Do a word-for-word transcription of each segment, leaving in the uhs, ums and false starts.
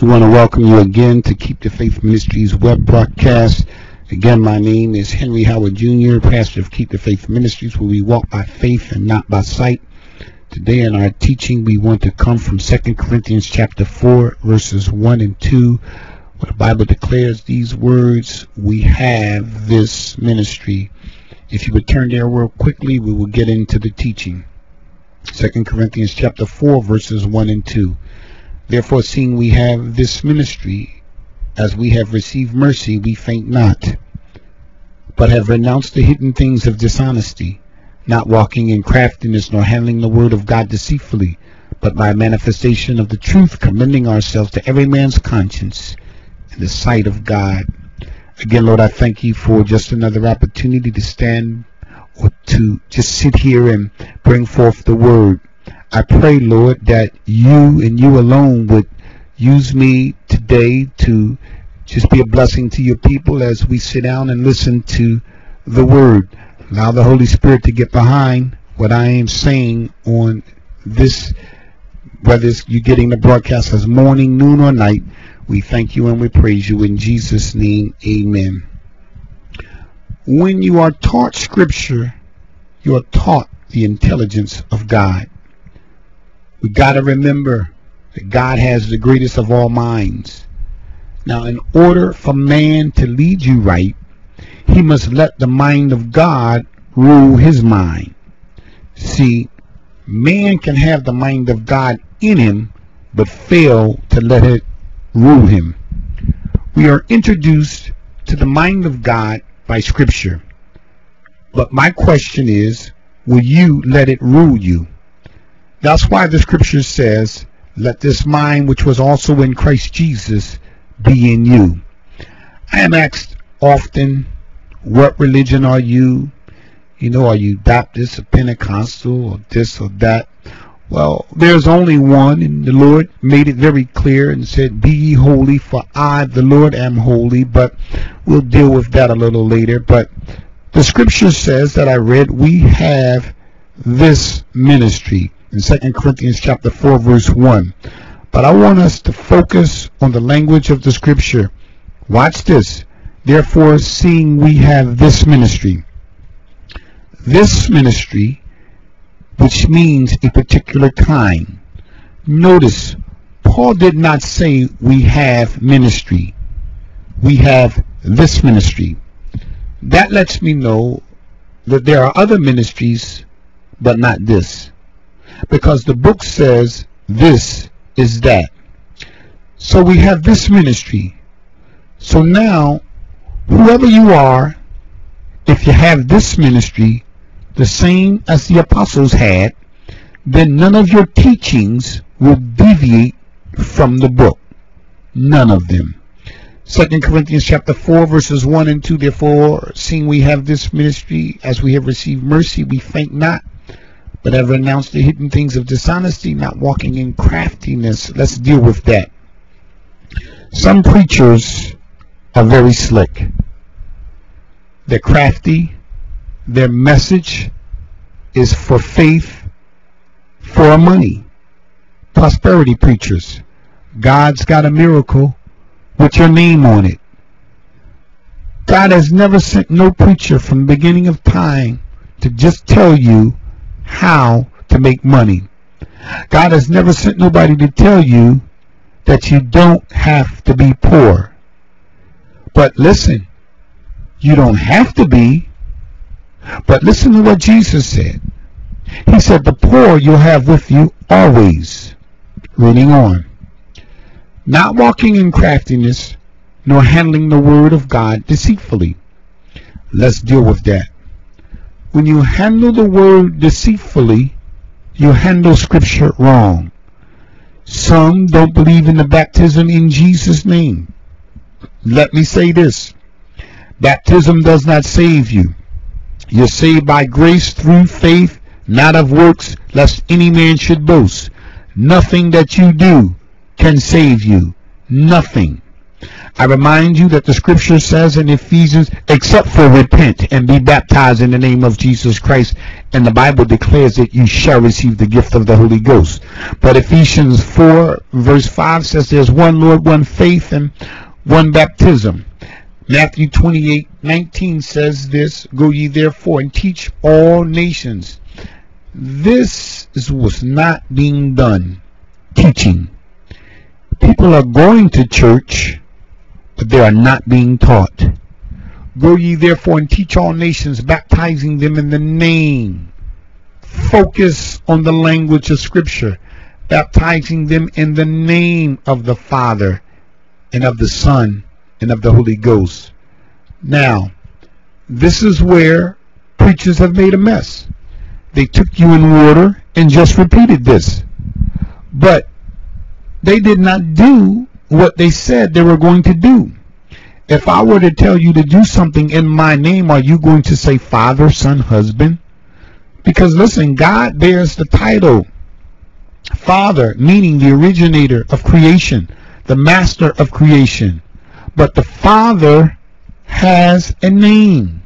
We want to welcome you again to Keep the Faith Ministries web broadcast. Again, my name is Henry Howard Junior, pastor of Keep the Faith Ministries, where we walk by faith and not by sight. Today in our teaching, we want to come from Second Corinthians chapter four, verses one and two, where the Bible declares these words: we have this ministry. If you would turn there real quickly, we will get into the teaching. Second Corinthians chapter four, verses one and two. Therefore, seeing we have this ministry, as we have received mercy, we faint not, but have renounced the hidden things of dishonesty, not walking in craftiness, nor handling the word of God deceitfully, but by manifestation of the truth, commending ourselves to every man's conscience in the sight of God. Again, Lord, I thank you for just another opportunity to stand or to just sit here and bring forth the word. I pray, Lord, that you and you alone would use me today to just be a blessing to your people as we sit down and listen to the word. Allow the Holy Spirit to get behind what I am saying on this, whether it's you getting the broadcast as morning, noon, or night. We thank you and we praise you in Jesus' name. Amen. When you are taught Scripture, you are taught the intelligence of God. We got to remember that God has the greatest of all minds. Now, in order for man to lead you right, he must let the mind of God rule his mind. See, man can have the mind of God in him, but fail to let it rule him. We are introduced to the mind of God by Scripture. But my question is, will you let it rule you? That's why the Scripture says, let this mind which was also in Christ Jesus be in you. I am asked often, what religion are you? You know, are you Baptist or Pentecostal or this or that? Well, there's only one, and the Lord made it very clear and said, be ye holy, for I, the Lord, am holy. But we'll deal with that a little later. But the Scripture says that I read, we have this ministry in Second Corinthians chapter four, verse one. But I want us to focus on the language of the Scripture. Watch this. Therefore, seeing we have this ministry. This ministry, which means a particular kind. Notice, Paul did not say we have ministry. We have this ministry. That lets me know that there are other ministries, but not this. Because the book says this is that. So we have this ministry. So now, whoever you are, if you have this ministry, the same as the apostles had, then none of your teachings will deviate from the book. None of them. Second Corinthians chapter four, verses one and two. Therefore, seeing we have this ministry, as we have received mercy, we faint not, but have renounced the hidden things of dishonesty, not walking in craftiness. Let's deal with that. Some preachers are very slick. They're crafty. Their message is for faith, for money. Prosperity preachers. God's got a miracle with your name on it. God has never sent no preacher from the beginning of time to just tell you how to make money. God has never sent nobody to tell you that you don't have to be poor. But listen, you don't have to be. But listen to what Jesus said. He said, the poor you'll have with you always. Reading on. Not walking in craftiness, nor handling the word of God deceitfully. Let's deal with that. When you handle the word deceitfully, you handle Scripture wrong. Some don't believe in the baptism in Jesus' name. Let me say this. Baptism does not save you. You're saved by grace through faith, not of works, lest any man should boast. Nothing that you do can save you. Nothing. I remind you that the scripture says in Ephesians, except for repent and be baptized in the name of Jesus Christ, and the Bible declares that you shall receive the gift of the Holy Ghost. But Ephesians four verse five says there's one Lord, one faith, and one baptism. Matthew twenty-eight nineteen says this, go ye therefore and teach all nations. This is what's not being done, teaching. People are going to church, but they are not being taught. Go ye therefore and teach all nations, baptizing them in the name. Focus on the language of Scripture. Baptizing them in the name of the Father and of the Son and of the Holy Ghost. Now, this is where preachers have made a mess. They took you in water and just repeated this. But they did not do what they said they were going to do. If I were to tell you to do something in my name, are you going to say Father, Son, Husband? Because listen, God bears the title Father, meaning the originator of creation, the master of creation. But the Father has a name.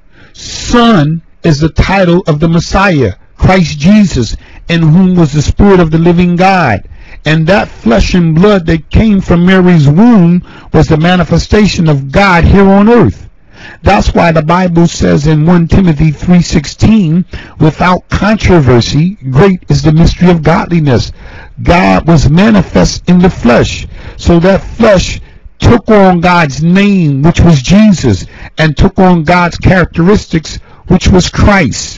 Son is the title of the Messiah, Christ Jesus, in whom was the Spirit of the living God. And that flesh and blood that came from Mary's womb was the manifestation of God here on earth. That's why the Bible says in First Timothy three sixteen, without controversy, great is the mystery of godliness. God was manifest in the flesh. So that flesh took on God's name, which was Jesus, and took on God's characteristics, which was Christ.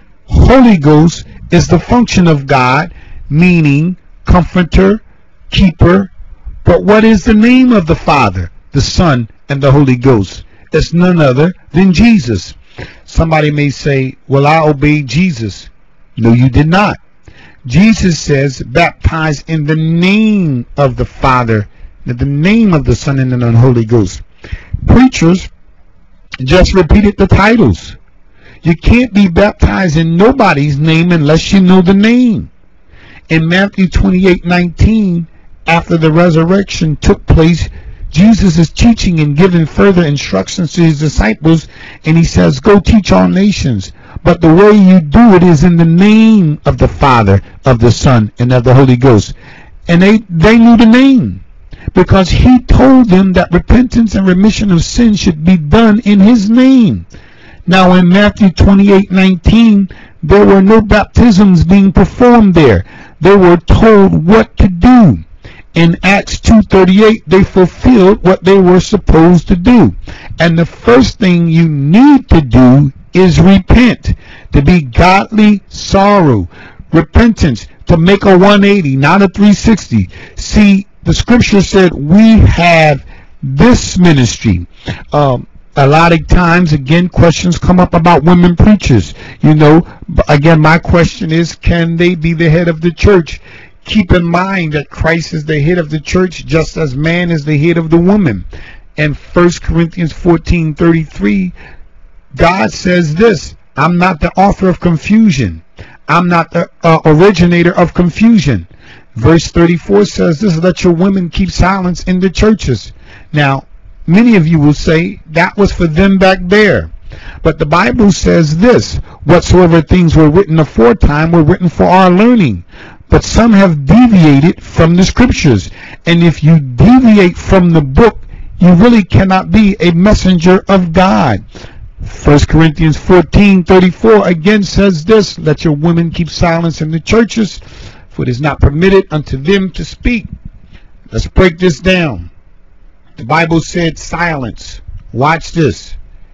Holy Ghost is the function of God, meaning Comforter, Keeper. But what is the name of the Father, the Son, and the Holy Ghost? It's none other than Jesus. Somebody may say, well, I obeyed Jesus. No, you did not. Jesus says, baptize in the name of the Father, in the name of the Son, and the Holy Ghost. Preachers just repeated the titles. You can't be baptized in nobody's name unless you know the name. In Matthew twenty-eight nineteen, after the resurrection took place, Jesus is teaching and giving further instructions to his disciples, and he says, go teach all nations. But the way you do it is in the name of the Father, of the Son, and of the Holy Ghost. And they, they knew the name, because he told them that repentance and remission of sin should be done in his name. Now in Matthew twenty-eight nineteen, there were no baptisms being performed there. They were told what to do. In Acts two thirty-eight, they fulfilled what they were supposed to do. And the first thing you need to do is repent, to be godly sorrow. Repentance, to make a one eighty, not a three sixty. See, the scripture said we have this ministry. Um, a lot of times, again, questions come up about women preachers. You know, again, my question is, can they be the head of the church? Keep in mind that Christ is the head of the church just as man is the head of the woman. In First Corinthians fourteen thirty-three, God says this, I'm not the author of confusion. I'm not the uh, originator of confusion. Verse thirty-four says this, let your women keep silence in the churches. Now, many of you will say that was for them back there. But the Bible says this, whatsoever things were written aforetime were written for our learning. But some have deviated from the scriptures. And if you deviate from the book, you really cannot be a messenger of God. First Corinthians fourteen thirty-four again says this, let your women keep silence in the churches, for it is not permitted unto them to speak. Let's break this down. The Bible said silence. Watch this.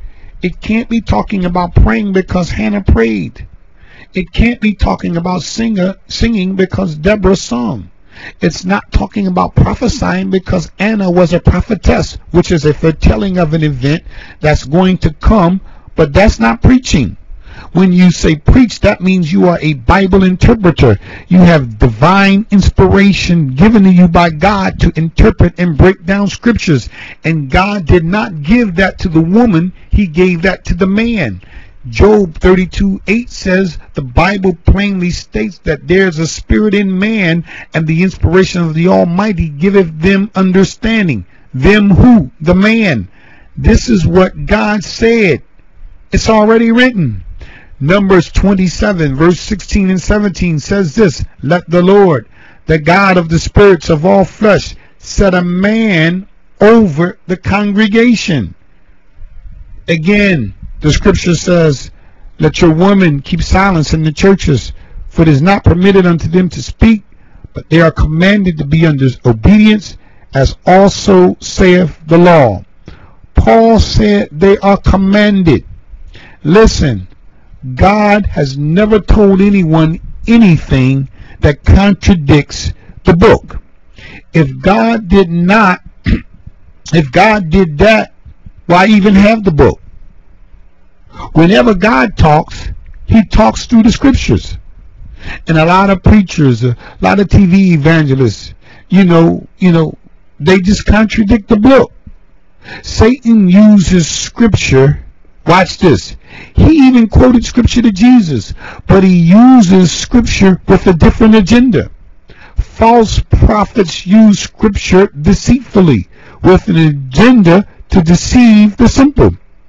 It can't be talking about praying because Hannah prayed. It can't be talking about singer, singing because Deborah sung. It's not talking about prophesying because Anna was a prophetess, which is a foretelling of an event that's going to come, but that's not preaching. When you say preach, that means you are a Bible interpreter. You have divine inspiration given to you by God to interpret and break down scriptures. And God did not give that to the woman, he gave that to the man. Job thirty-two eight says, the Bible plainly states that there's a spirit in man, and the inspiration of the Almighty giveth them understanding. Them who? The man. This is what God said. It's already written. Numbers twenty-seven, verse sixteen and seventeen says this: let the Lord, the God of the spirits of all flesh, set a man over the congregation. Again, the scripture says, let your women keep silence in the churches, for it is not permitted unto them to speak, but they are commanded to be under obedience, as also saith the law. Paul said they are commanded. Listen, God has never told anyone anything that contradicts the book. If God did not, if God did that, why even have the book? Whenever God talks, he talks through the scriptures. And a lot of preachers, a lot of T V evangelists, you know, you know, they just contradict the book. Satan uses scripture. Watch this. He even quoted scripture to Jesus, but he uses scripture with a different agenda. False prophets use scripture deceitfully with an agenda to deceive the simple.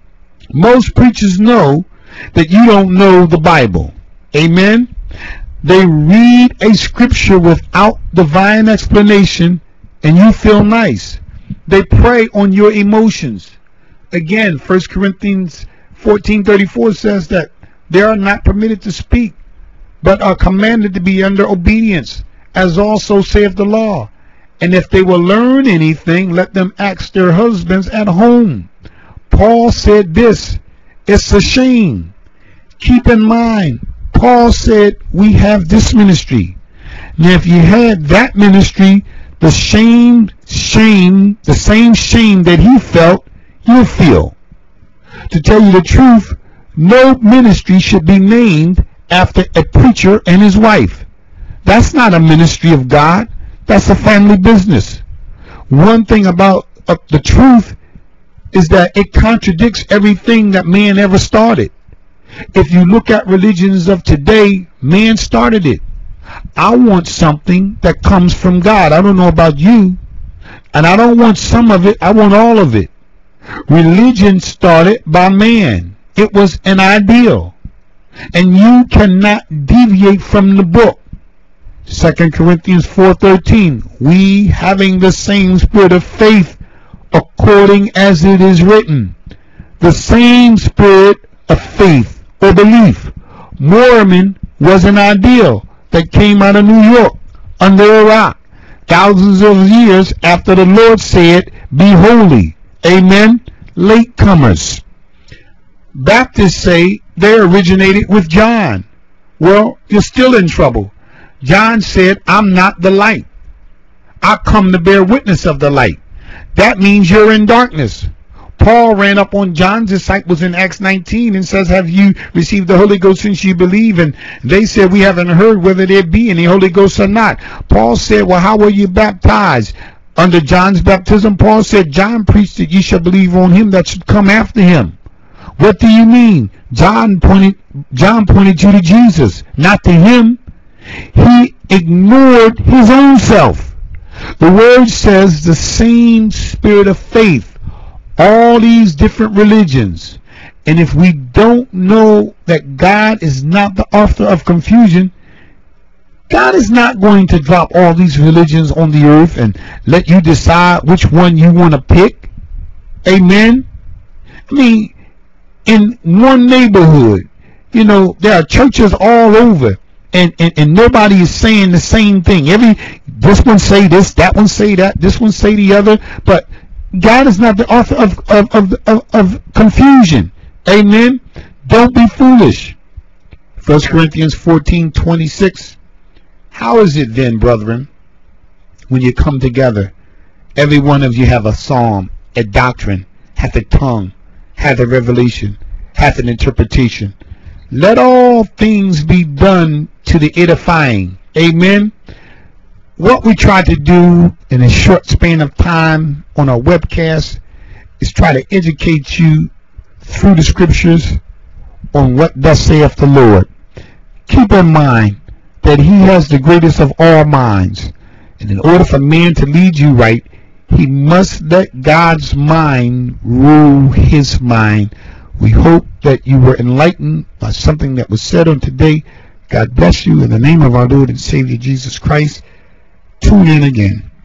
Most preachers know that you don't know the Bible. Amen. They read a scripture without divine explanation and you feel nice. They prey on your emotions. Again, First Corinthians fourteen thirty-four says that they are not permitted to speak, but are commanded to be under obedience, as also saith the law. And if they will learn anything, let them ask their husbands at home. Paul said this: it's a shame. Keep in mind, Paul said we have this ministry. Now if you had that ministry, the shame, shame, the same shame that he felt, you feel. To tell you the truth, no ministry should be named after a preacher and his wife. That's not a ministry of God. That's a family business. One thing about uh, the truth is that it contradicts everything that man ever started. If you look at religions of today, man started it. I want something that comes from God. I don't know about you. And I don't want some of it. I want all of it. Religion started by man. It was an ideal. And you cannot deviate from the book. Second Corinthians four thirteen, we having the same spirit of faith according as it is written. The same spirit of faith or belief. Mormon was an ideal that came out of New York under a rock thousands of years after the Lord said, be holy. Amen. Latecomers. Baptists say they originated with John. Well, you're still in trouble. John said, I'm not the light. I come to bear witness of the light. That means you're in darkness. Paul ran up on John's disciples in Acts nineteen and says, have you received the Holy Ghost since you believe? And they said, we haven't heard whether there be any Holy Ghost or not. Paul said, well, how were you baptized? Under John's baptism, Paul said, John preached that ye shall believe on him that should come after him. What do you mean? John pointed, John pointed you to Jesus, not to him. He ignored his own self. The word says the same spirit of faith. All these different religions. And if we don't know that God is not the author of confusion, God is not going to drop all these religions on the earth and let you decide which one you want to pick. Amen. I mean, in one neighborhood, you know, there are churches all over, and, and, and nobody is saying the same thing. Every this one say this, that one say that, this one say the other, but God is not the author of, of, of, of, of confusion. Amen. Don't be foolish. First Corinthians fourteen twenty-six. How is it then, brethren, when you come together, every one of you have a psalm, a doctrine, hath a tongue, hath a revelation, hath an interpretation. Let all things be done to the edifying. Amen. What we try to do in a short span of time on our webcast is try to educate you through the scriptures on what thus saith the Lord. Keep in mind that he has the greatest of all minds. And in order for man to lead you right, He must let God's mind rule his mind. We hope that you were enlightened by something that was said on today. God bless you in the name of our Lord and Savior Jesus Christ. Tune in again.